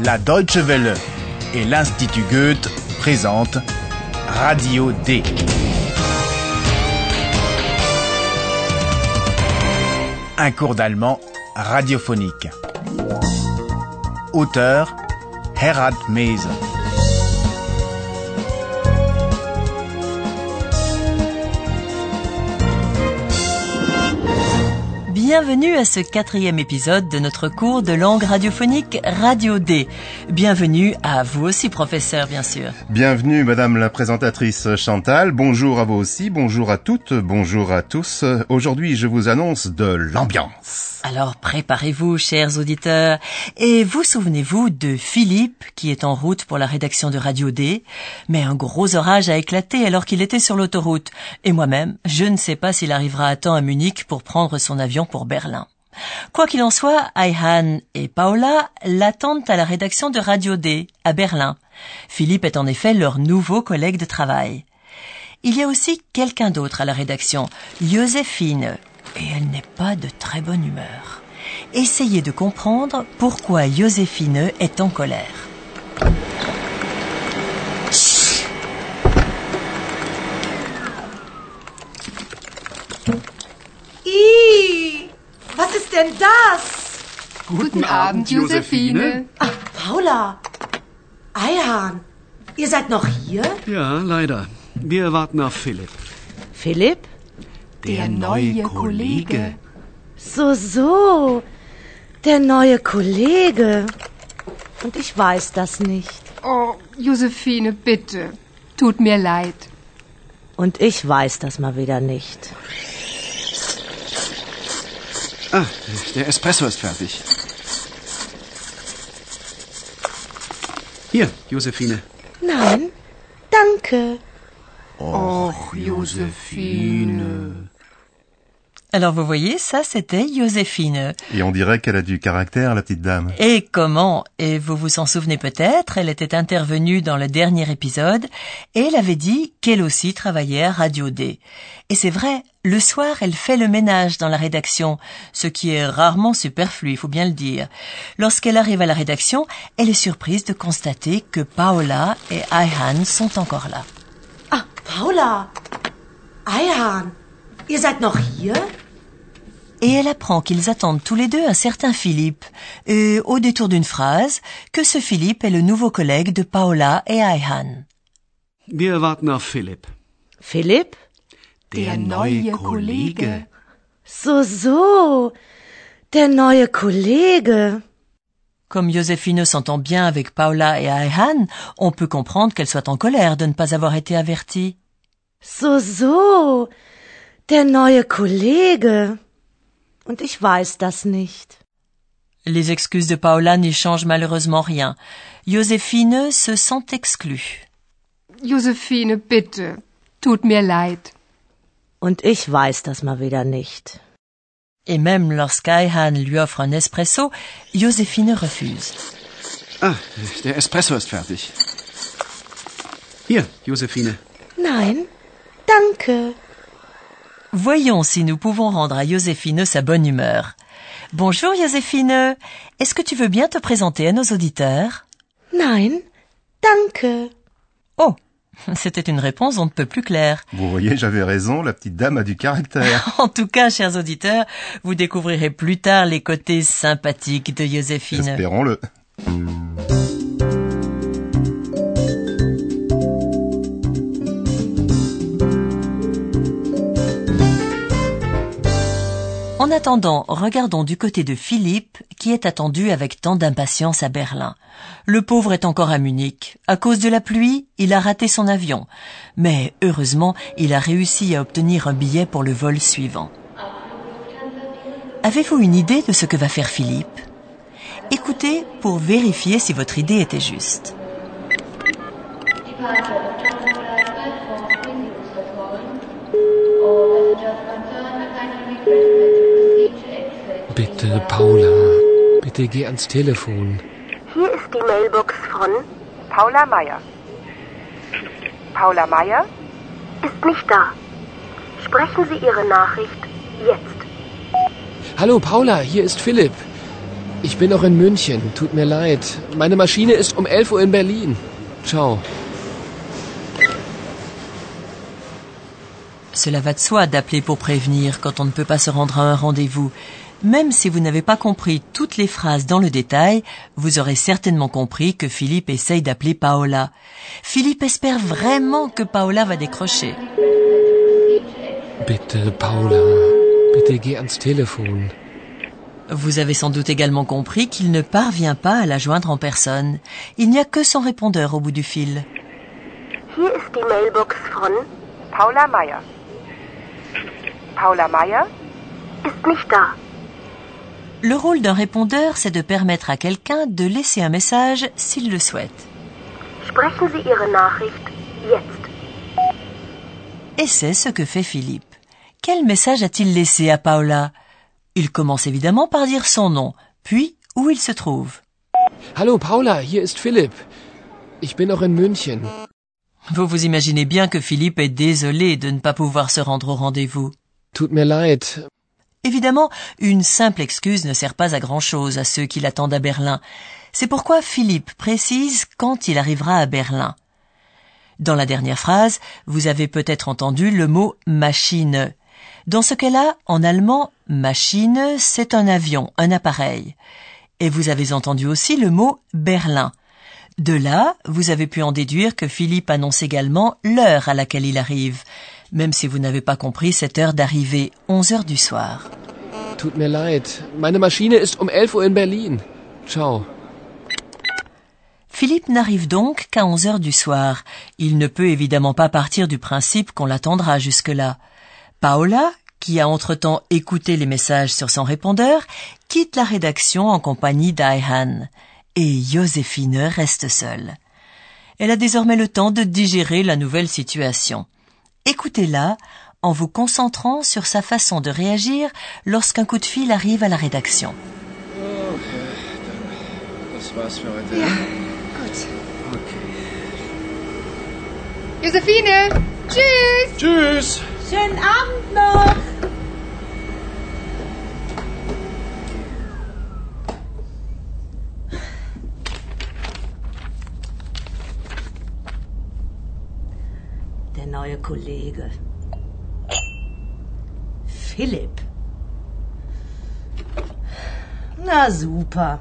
La Deutsche Welle et l'Institut Goethe présentent Radio D. Un cours d'allemand radiophonique. Auteur Herald Mese. Bienvenue à ce 4e épisode de notre cours de langue radiophonique Radio D. Bienvenue à vous aussi, professeur, bien sûr. Bienvenue, madame la présentatrice Chantal. Bonjour à vous aussi, bonjour à toutes, bonjour à tous. Aujourd'hui, je vous annonce de l'ambiance. Alors, préparez-vous, chers auditeurs, et vous souvenez-vous de Philippe, qui est en route pour la rédaction de Radio D, mais un gros orage a éclaté alors qu'il était sur l'autoroute. Et moi-même, je ne sais pas s'il arrivera à temps à Munich pour prendre son avion pour Berlin. Quoi qu'il en soit, Ayhan et Paola l'attendent à la rédaction de Radio D, à Berlin. Philippe est en effet leur nouveau collègue de travail. Il y a aussi quelqu'un d'autre à la rédaction, Joséphine, et elle n'est pas de très bonne humeur. Essayez de comprendre pourquoi Joséphine est en colère. Was ist denn das? Guten Abend, Joséphine. Ach, Paula. Ayhan, ihr seid noch hier? Ja, leider. Wir warten auf Philipp. Philipp? Der neue Kollege. So. Der neue Kollege. Und ich weiß das nicht. Oh, Joséphine, bitte. Tut mir leid. Und ich weiß das mal wieder nicht. Ah, der Espresso ist fertig. Hier, Joséphine. Nein, danke. Och, Joséphine. Alors vous voyez, ça c'était Joséphine. Et on dirait qu'elle a du caractère, la petite dame. Et comment? Et vous vous en souvenez peut-être, elle était intervenue dans le dernier épisode et elle avait dit qu'elle aussi travaillait à Radio D. Et c'est vrai, le soir elle fait le ménage dans la rédaction, ce qui est rarement superflu, il faut bien le dire. Lorsqu'elle arrive à la rédaction, elle est surprise de constater que Paola et Ayhan sont encore là. Ah, Paula. Ayhan, ihr seid noch hier? Et elle apprend qu'ils attendent tous les deux un certain Philippe, et au détour d'une phrase, que ce Philippe est le nouveau collègue de Paola et Ayhan. Wir warten auf Philipp. Philipp? Der neue Kollege. So. Der neue Kollege. Comme Joséphine s'entend bien avec Paola et Ayhan, on peut comprendre qu'elle soit en colère de ne pas avoir été avertie. So. Der neue Kollege. Und ich weiß das nicht. Les excuses de Paola n'y changent malheureusement rien. Joséphine se sent exclue. Joséphine, bitte. Tut mir leid. Und ich weiß das mal wieder nicht. Et même lorsqu'Ayhan lui offre un espresso, Joséphine refuse. Ah, der Espresso ist fertig. Hier, Joséphine. Nein, danke. Voyons si nous pouvons rendre à Joséphine sa bonne humeur. Bonjour Joséphine, est-ce que tu veux bien te présenter à nos auditeurs? Nein, danke. Oh, c'était une réponse on ne peut plus claire. Vous voyez, j'avais raison, la petite dame a du caractère. En tout cas, chers auditeurs, vous découvrirez plus tard les côtés sympathiques de Joséphine. Espérons-le. En attendant, regardons du côté de Philippe, qui est attendu avec tant d'impatience à Berlin. Le pauvre est encore à Munich. À cause de la pluie, il a raté son avion. Mais heureusement, il a réussi à obtenir un billet pour le vol suivant. Avez-vous une idée de ce que va faire Philippe? Écoutez pour vérifier si votre idée était juste. Bitte, Paula, bitte geh ans Telefon. Hier ist die Mailbox von Paula Meier. Paula Meier ist nicht da. Sprechen Sie Ihre Nachricht jetzt. Hallo Paula, hier ist Philipp. Ich bin noch in München. Tut mir leid. Meine Maschine ist um 11 Uhr in Berlin. Ciao. Cela va de soi d'appeler pour prévenir quand on ne peut pas se rendre à un rendez-vous. Même si vous n'avez pas compris toutes les phrases dans le détail, vous aurez certainement compris que Philippe essaye d'appeler Paola. Philippe espère vraiment que Paola va décrocher. Bitte, Paula. Bitte geh ans Telefon. Vous avez sans doute également compris qu'il ne parvient pas à la joindre en personne. Il n'y a que son répondeur au bout du fil. Hier ist die Mailbox von Paula Meier. Paula Meier? Ist nicht da. Le rôle d'un répondeur, c'est de permettre à quelqu'un de laisser un message s'il le souhaite. Sprechen Sie Ihre Nachricht jetzt. Et c'est ce que fait Philippe. Quel message a-t-il laissé à Paola? Il commence évidemment par dire son nom, puis où il se trouve. Hallo Paula, hier ist Philipp. Ich bin noch in München. Vous vous imaginez bien que Philippe est désolé de ne pas pouvoir se rendre au rendez-vous. Tut mir leid. Évidemment, une simple excuse ne sert pas à grand-chose à ceux qui l'attendent à Berlin. C'est pourquoi Philippe précise quand il arrivera à Berlin. Dans la dernière phrase, vous avez peut-être entendu le mot « Maschine ». Dans ce cas-là, en allemand, « Maschine », c'est un avion, un appareil. Et vous avez entendu aussi le mot « Berlin ». De là, vous avez pu en déduire que Philippe annonce également l'heure à laquelle il arrive, même si vous n'avez pas compris cette heure d'arrivée, 11h du soir. Tut mir leid. Meine Maschine ist um 11 Uhr in Berlin. Ciao. Philippe n'arrive donc qu'à 11h du soir. Il ne peut évidemment pas partir du principe qu'on l'attendra jusque-là. Paola, qui a entre-temps écouté les messages sur son répondeur, quitte la rédaction en compagnie d'Ayhan. Et Joséphine reste seule. Elle a désormais le temps de digérer la nouvelle situation. Écoutez-la en vous concentrant sur sa façon de réagir lorsqu'un coup de fil arrive à la rédaction. Okay, dann das war's für heute. Ja, gut. Okay. Josephine! Tschüss! Tschüss! Schönen Abend noch. Der neue Kollege. Philipp. Na super.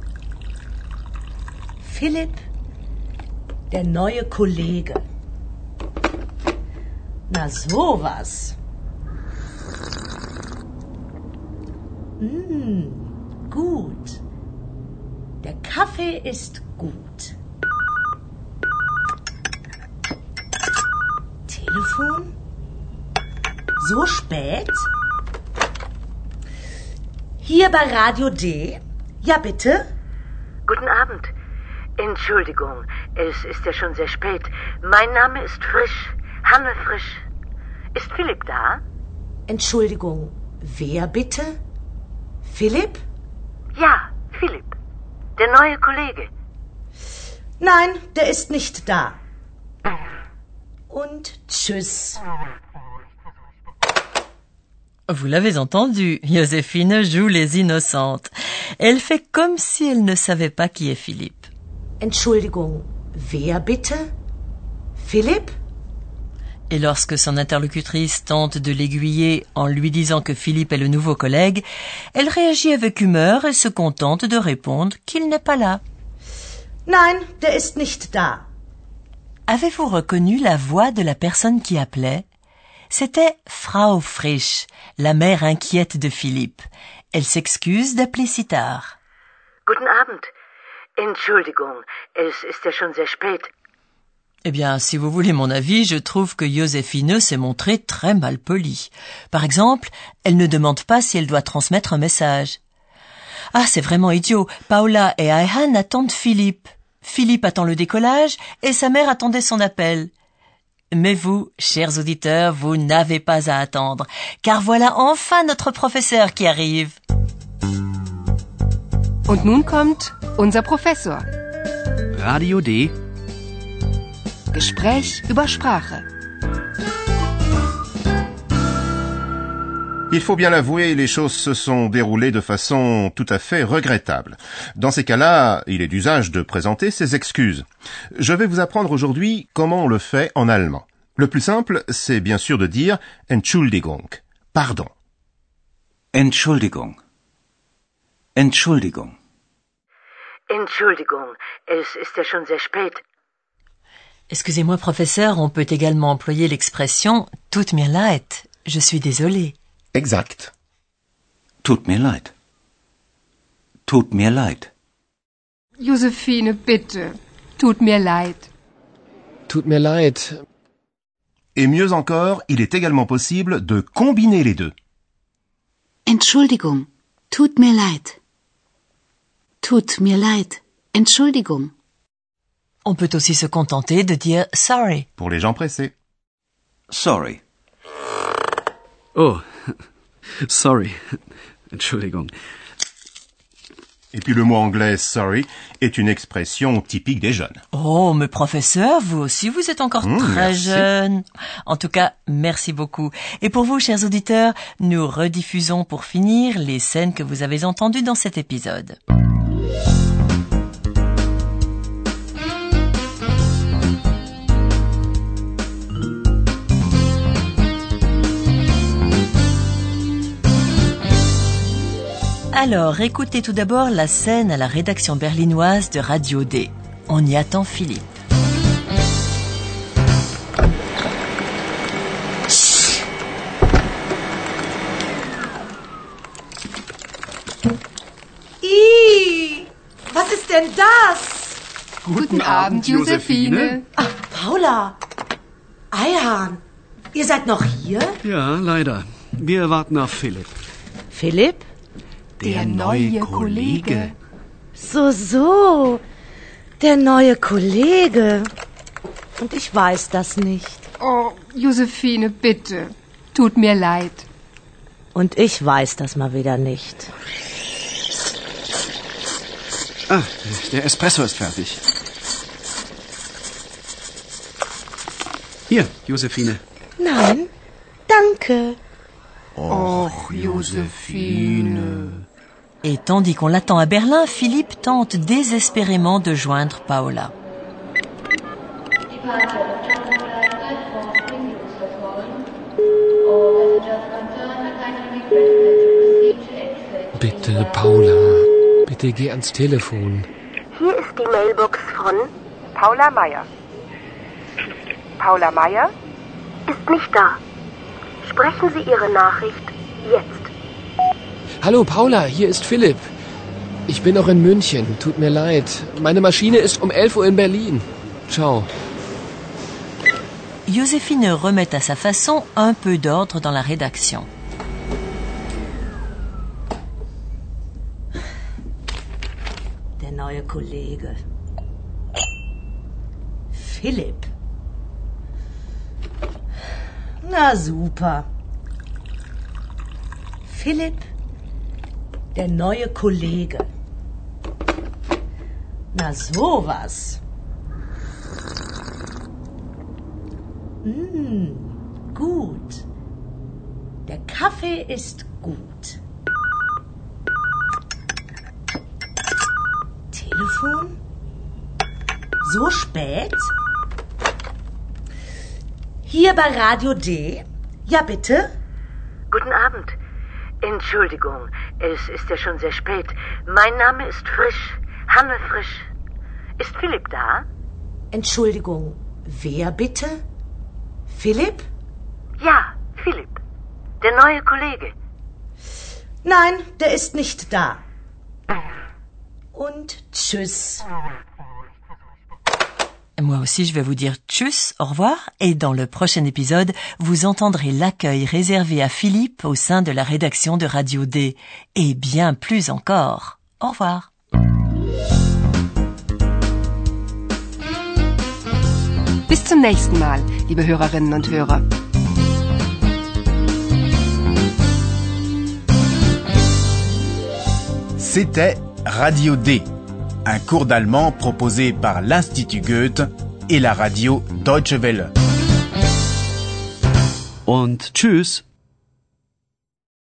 Philipp, der neue Kollege. Na sowas. Gut. Der Kaffee ist gut. Telefon? So spät? Hier bei Radio D? Ja, bitte? Guten Abend. Entschuldigung, es ist ja schon sehr spät. Mein Name ist Frisch, Hanne Frisch. Ist Philipp da? Entschuldigung, wer bitte? Philipp? Ja, Philipp. Der neue Kollege. Nein, der ist nicht da. Und tschüss. Vous l'avez entendu, Joséphine joue les innocentes. Elle fait comme si elle ne savait pas qui est Philippe. Entschuldigung, wer bitte? Philipp? Et lorsque son interlocutrice tente de l'aiguiller en lui disant que Philippe est le nouveau collègue, elle réagit avec humeur et se contente de répondre qu'il n'est pas là. Nein, der ist nicht da. Avez-vous reconnu la voix de la personne qui appelait? C'était Frau Frisch, la mère inquiète de Philippe. Elle s'excuse d'appeler si tard. Guten Abend. Entschuldigung, es ist ja schon sehr spät. Eh bien, si vous voulez mon avis, je trouve que Joséphine s'est montrée très mal polie. Par exemple, elle ne demande pas si elle doit transmettre un message. Ah, c'est vraiment idiot. Paola et Ayhan attendent Philippe. Philippe attend le décollage et sa mère attendait son appel. Mais vous, chers auditeurs, vous n'avez pas à attendre, car voilà enfin notre professeur qui arrive. Und nun kommt unser Professor. Radio D. Gespräch über Sprache. Il faut bien l'avouer, les choses se sont déroulées de façon tout à fait regrettable. Dans ces cas-là, il est d'usage de présenter ses excuses. Je vais vous apprendre aujourd'hui comment on le fait en allemand. Le plus simple, c'est bien sûr de dire Entschuldigung, pardon. Entschuldigung. Entschuldigung. Entschuldigung, es ist ja schon sehr spät. Excusez-moi, professeur, on peut également employer l'expression « tut mir leid », je suis désolé. Exact. Tut mir leid. Tut mir leid. Josephine, bitte. Tut mir leid. Tut mir leid. Et mieux encore, il est également possible de combiner les deux. Entschuldigung, tut mir leid. Tut mir leid. Entschuldigung. On peut aussi se contenter de dire « sorry ». Pour les gens pressés. Sorry. Oh, sorry. Entschuldigung. Et puis le mot anglais « sorry » est une expression typique des jeunes. Oh, mais professeur, vous aussi, vous êtes encore très merci. jeune. En tout cas, merci beaucoup. Et pour vous, chers auditeurs, nous rediffusons pour finir les scènes que vous avez entendues dans cet épisode. Alors, écoutez tout d'abord la scène à la rédaction berlinoise de Radio D. On y attend Philippe. Was ist denn das? Guten Abend, Josephine. Ach, Paula. Ayhan, ihr seid noch hier? Ja, leider. Wir warten auf Philipp. Philipp? Der neue Kollege. So. Der neue Kollege. Und ich weiß das nicht. Oh, Josephine, bitte. Tut mir leid. Und ich weiß das mal wieder nicht. Ah, der Espresso ist fertig. Hier, Josephine. Nein, danke. Och, Josephine. Et tandis qu'on l'attend à Berlin, Philippe tente désespérément de joindre Paola. Bitte, Paula. Bitte geh ans Telefon. Hier ist die Mailbox von Paula Meier. Paula Meier? Ist nicht da. Sprechen Sie Ihre Nachricht jetzt. Hallo, Paula, hier ist Philipp. Ich bin noch in München. Tut mir leid. Meine Maschine ist um 11 Uhr in Berlin. Ciao. Joséphine remet à sa façon un peu d'ordre dans la rédaction. Der neue Kollege. Philipp. Na super. Philipp, der neue Kollege. Na sowas. Gut. Der Kaffee ist gut. Telefon? So spät? Hier bei Radio D? Ja, bitte? Guten Abend. Entschuldigung, es ist ja schon sehr spät. Mein Name ist Frisch, Hanne Frisch. Ist Philipp da? Entschuldigung, wer bitte? Philipp? Ja, Philipp. Der neue Kollege. Nein, der ist nicht da. Und tschüss. Moi aussi, je vais vous dire tchuss, au revoir, et dans le prochain épisode, vous entendrez l'accueil réservé à Philippe au sein de la rédaction de Radio D, et bien plus encore. Au revoir. Bis zum nächsten Mal, liebe Hörerinnen und Hörer. C'était Radio D, un cours d'allemand proposé par l'Institut Goethe et la radio Deutsche Welle. Und tschüss.